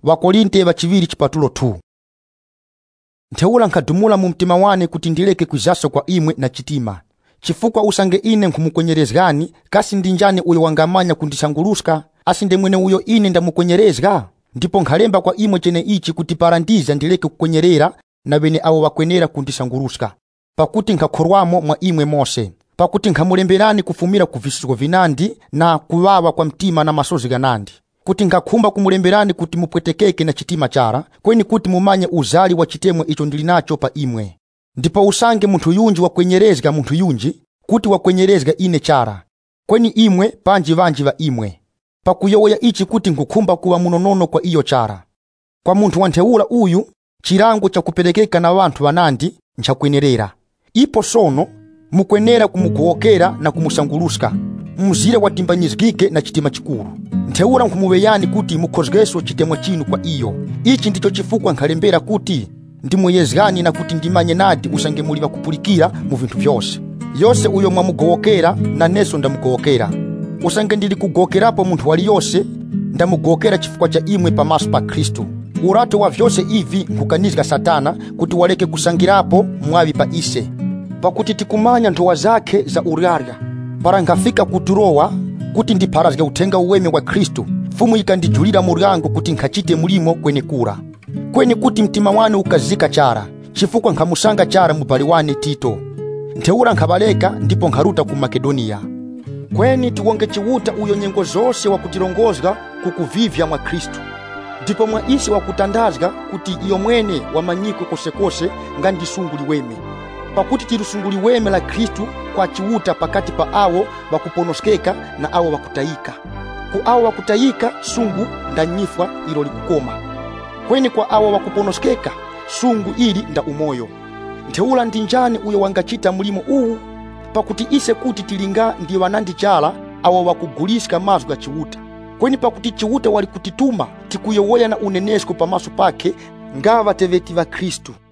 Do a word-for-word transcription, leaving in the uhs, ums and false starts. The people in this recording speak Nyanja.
Wakorinte vachiviri chipatulo two. Ntheula nkadumula mu mtima wane kuti ndileke kwizaso kwa imwe na chitima. Chifukwa usange ine nkhumukwenyerezgani, kasi ndinjani uyo wangamanya kundisanguluska, asinde mwene uyo ine ndamukwenyerezga? Ndipo nkhalemba kwa imwe chene ichi kuti parandiza ndileke kukwenyerera na bene awo wakwenera kundisanguluska. Pakuti nkhakhorwamo mwa imwe mose. Pakuti nkhamulemberani kufumira kuvisiko vinandi na kuwawa kwa mtima na masozi ganandi. Kuti nkakhumba kumulemberani kuti mupwetekeke na chitima chara, kweni kuti mumanye uzali wa chitemwe icho ndilinacho pa imwe. Ndipo usange munthu yunji wakwenyerezga munthu yunji, kuti wakwenyerezga ine chara, kweni imwe panji vanji va imwe. Pakuyowoya ichi kuti nkukhumba kuwa munonono kwa iyo chara. Kwa munthu wantheula uyu, chirango cha kupelekeka na wanthu vanandi nchakwenerera. Ipo sono, mukwenera kumugookera na kumusanguluska, muzire watimbanyizgike na chitima chikuru. Ntheula nkhumuweyani kuti mukhozgeso chitemwa chinu kwa iyo. Ichi ndicho chifukwa nkhalembera kuti ndimuyezgani na kuti ndimanye nadi usange muli vakupulikira mu vinthu vyose. Yose uyo mwamugookera na neso ndamugookera. Usange ndili kugookerapo munthu wali yose, ndamugookera chifukwa cha imwe pamaso pa Kristu. Urato wa vyose ivi nkukanizga Satana kuti waleke kusangirapo mwavi pa ise. Pakuti tikumanya ndowa zake za uriarya. Para nkafika kuturowa kuti ndiparazga utenga uweme wa Kristu, fumu ikandijulira muriango kuti nkachite mulimo kwenye kura. Kwenye kuti mtima wane ukazika chara, chifukwa nkamusanga chara mubali wane Tito. Ntheula nkhabaleka ndipo nkharuta ku Makedonia. Kweni tuwonge chiwuta uyo nyengo zose wa kutirongozga kukuvivya mwa Kristu. Ndipo mwa isi wa kutandazga kuti iyo mwene wamanyiko kosekose ngandisunguli weme. Pakuti tirusunguli weme la Kristu kwa chiwuta pakati pa awo wakuponoskeka na awo wakutayika. Ku awo wakutayika sungu ndanyifwa ilo likukoma. Kweni kwa awo wakuponoskeka sungu ili nda umoyo. Ntheula ndinjani uyo wangachita mulimo uu, pakuti ise kuti tilinga ndi wanandi chala awo wakuguliska mazga chiwuta. Kweni pakuti chiwuta wali kutituma tikuyowoya na unenesko pamaso pake ngava teveti va Kristu.